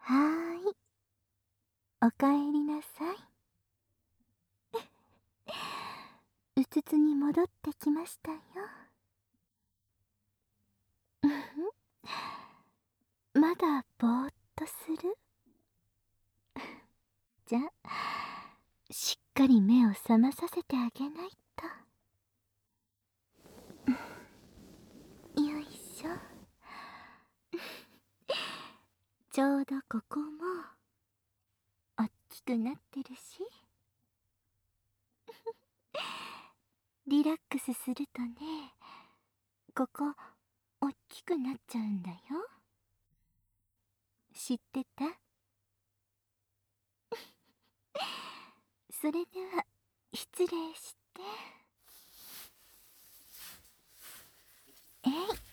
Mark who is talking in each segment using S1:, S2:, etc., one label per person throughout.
S1: はーい、おかえりなさい。うつつに戻ってきましたよ。うふん、まだぼーっとする？じゃ、しっかり目を覚まさせてあげないと。よいしょ。ちょうどここもおっきくなってるし、リラックスするとね、ここおっきくなっちゃうんだよ。知ってた？それでは失礼して。えい。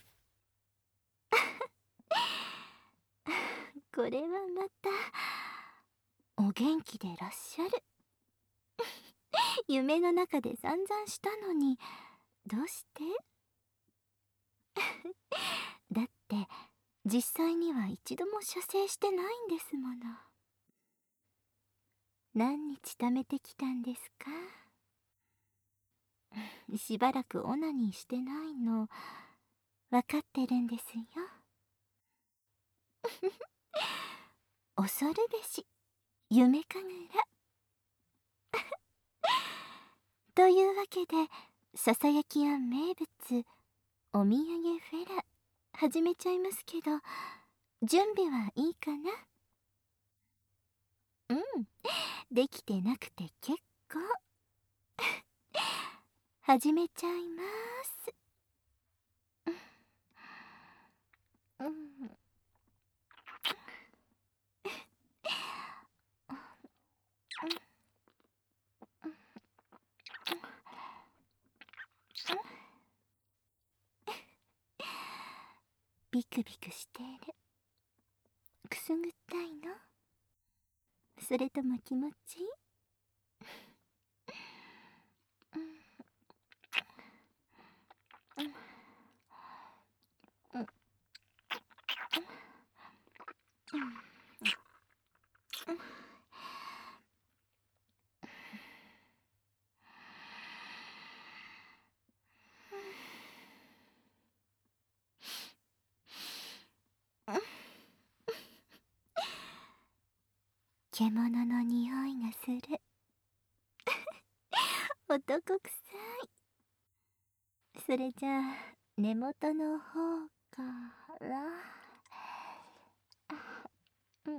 S1: これはまたお元気でいらっしゃる。夢の中で散々したのに、どうして？だって実際には一度も射精してないんですもの。何日貯めてきたんですか？しばらくオナニーしてないの分かってるんですよ。恐るべし夢かぐら。というわけで、ささやき庵名物お土産フェラ始めちゃいますけど、準備はいいかな？うん、できてなくて結構。始めちゃいます。うん、ビクビクしてる。くすぐったいの？それとも気持ちいい？獣の匂いがする。男臭い。それじゃあ根元の方から。うん。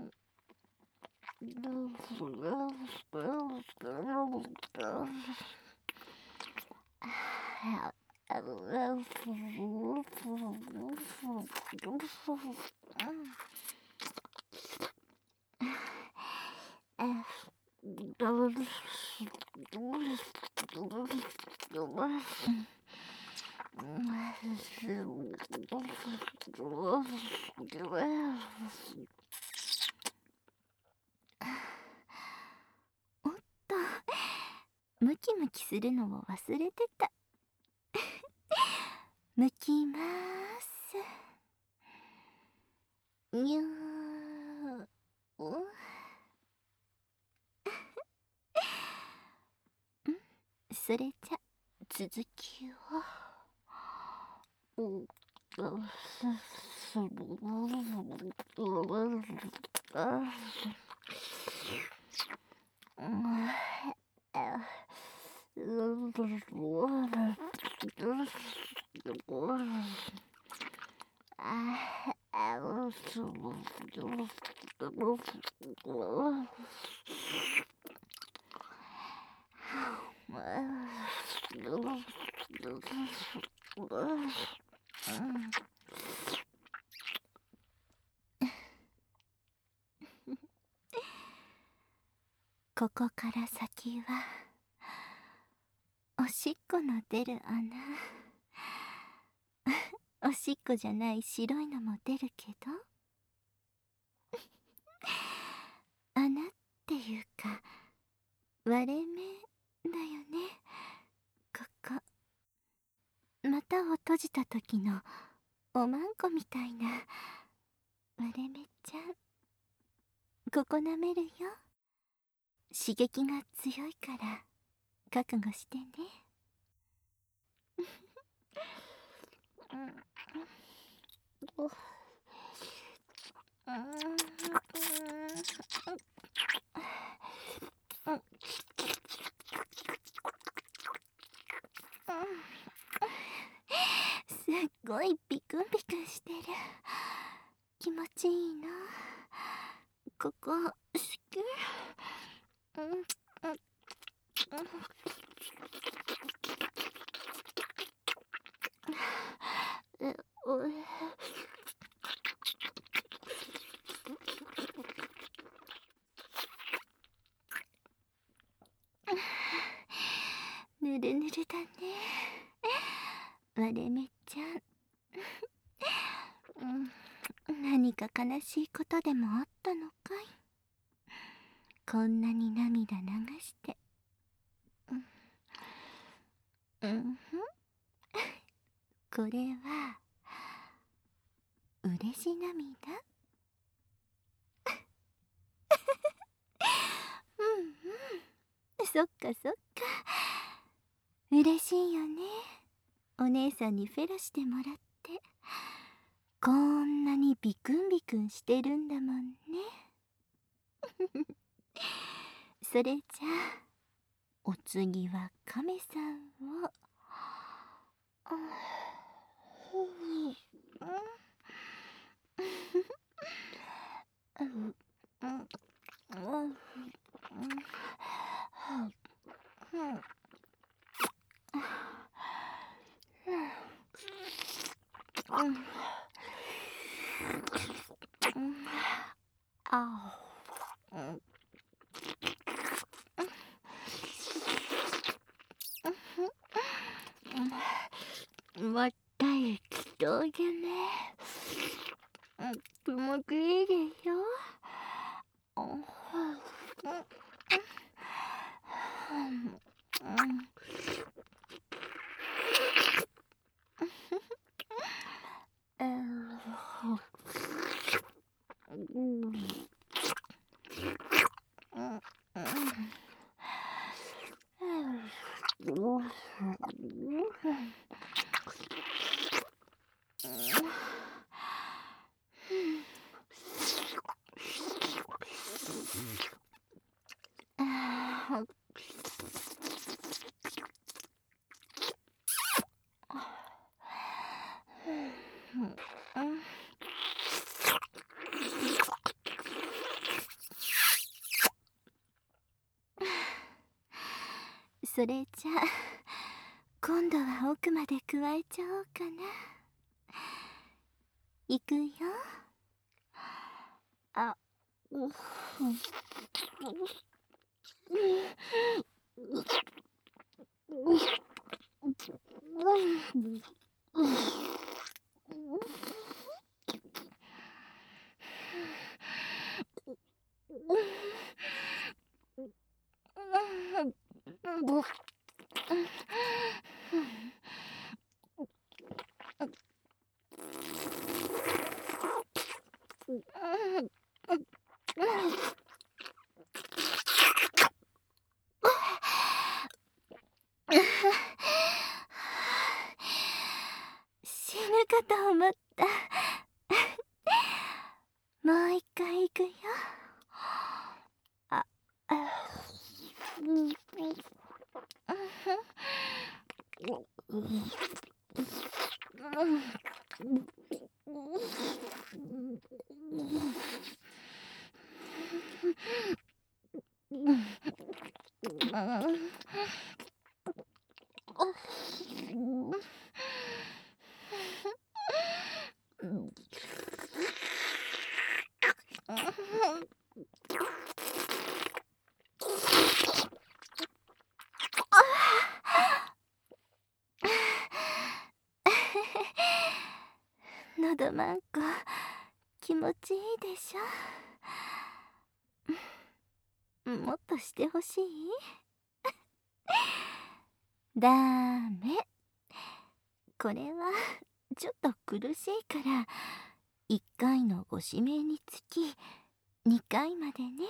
S1: おっと、ムキムキするのを忘れてた。むきまーす。にゅー。それじゃ続きを。ここから先はおしっこの出る穴。おしっこじゃない白いのも出るけど、穴っていうか割れ目だよね、ここ。股を閉じた時のおまんこみたいな割れ目ちゃん。 ここ舐めるよ。刺激が強いから覚悟してね。すっごいビクンビクンしてる。気持ちいいな。ここ好き。ぬるぬるだね、割れ目ちゃん。何か悲しいことでもあったのかい。こんなに涙流して。これは嬉し涙。そっかそっか、嬉しいよね。お姉さんにフェラしてもらってこんなにビクンビクンしてるんだもんね。それじゃあお次はカメさんを。また行きそうじゃね。気持ちいいでしょ。それじゃあ今度は奥まで加えちゃおうかな。いくよ。死ぬかと思った。もう一回いくよ。のどまんこ気持ちいいでしょ。もっとしてほしい。ダメ。これはちょっと苦しいから1回のご指名につき 2回までね。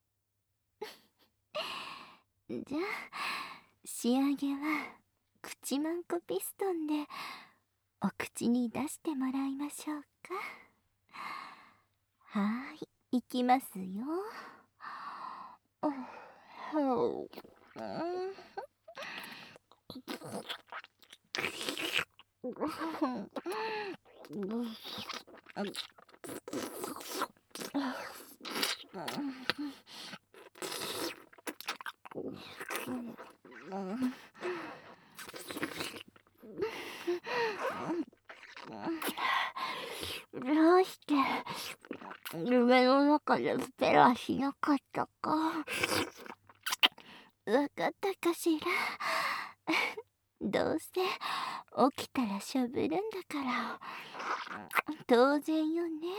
S1: じゃあ仕上げは口マンコピストンでお口に出してもらいましょうか。はーい、いきますよ。どうして夢の中でスペラしなかったかわかったかしら。どうせ起きたらしゃべるんだから当然よね。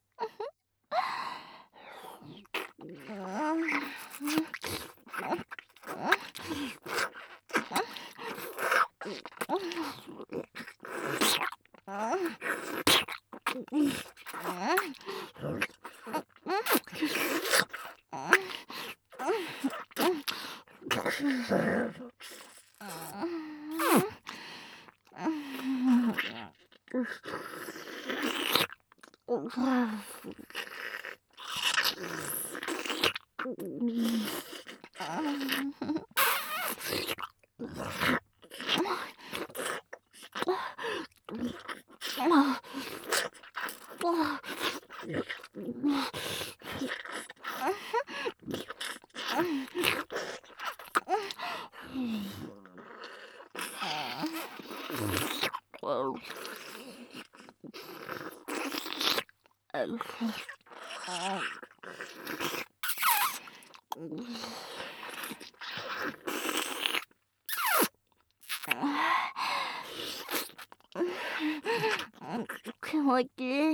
S1: 気持ちいい。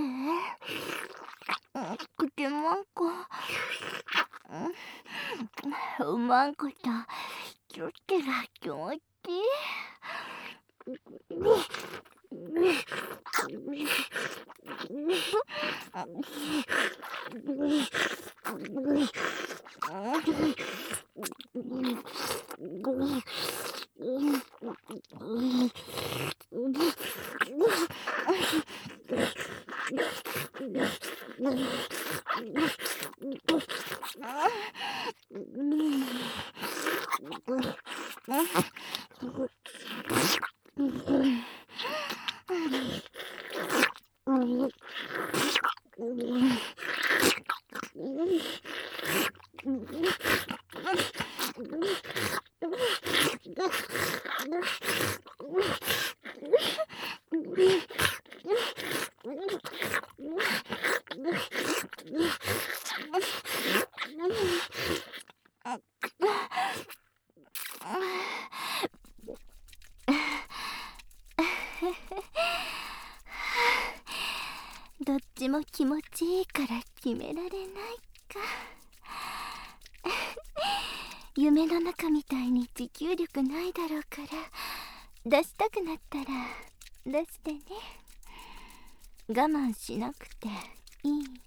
S1: 口マンコうまんことキュッてが気持ちいい。どっちも気持ちいいから決められないか。夢の中みたいに持久力ないだろうから出したくなったら出してね。我慢しなくていいよ。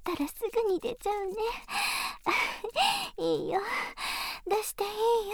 S1: たらすぐに出ちゃうね。いいよ、出していいよ。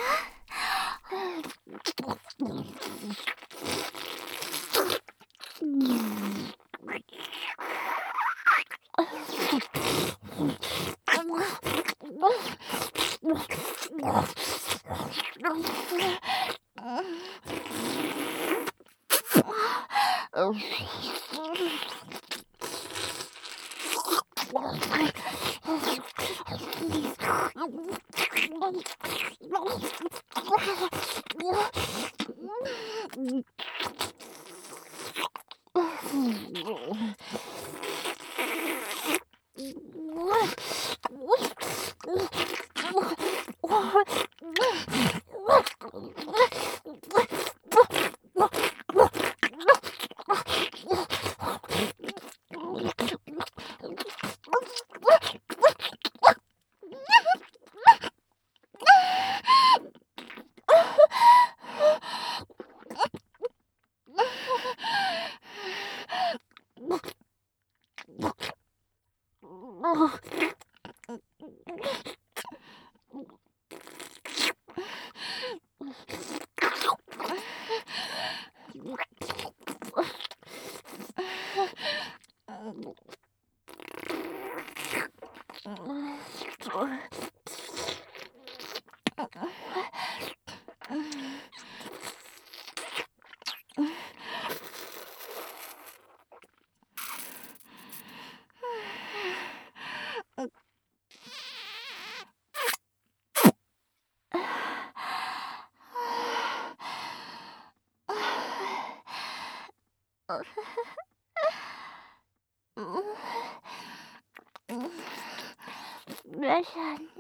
S1: ラシャね。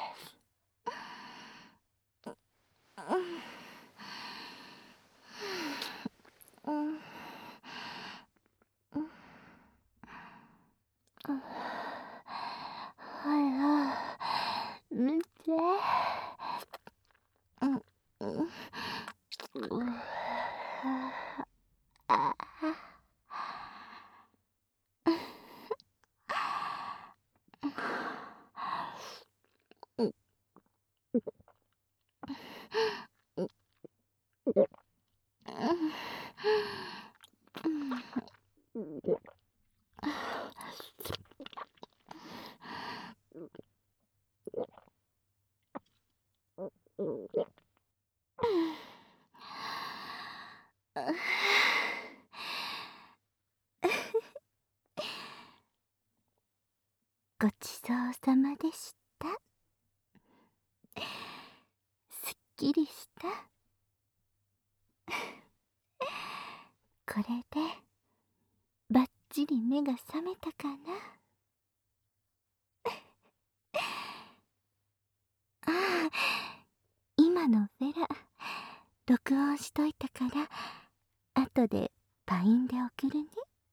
S1: ほら、見て。ごちそうさまでした。すっきりした。これでバッチリ目が覚めたかな。ああ、今のフェラ録音しといたから後でパインで送るね。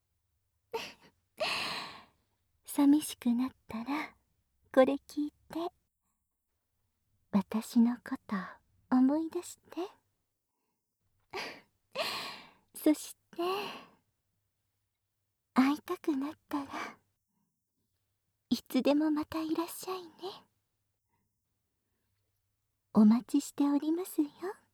S1: 寂しくなったらこれ聞いて私のこと思い出して。そして会いたくなったらいつでもまたいらっしゃいね。お待ちしておりますよ。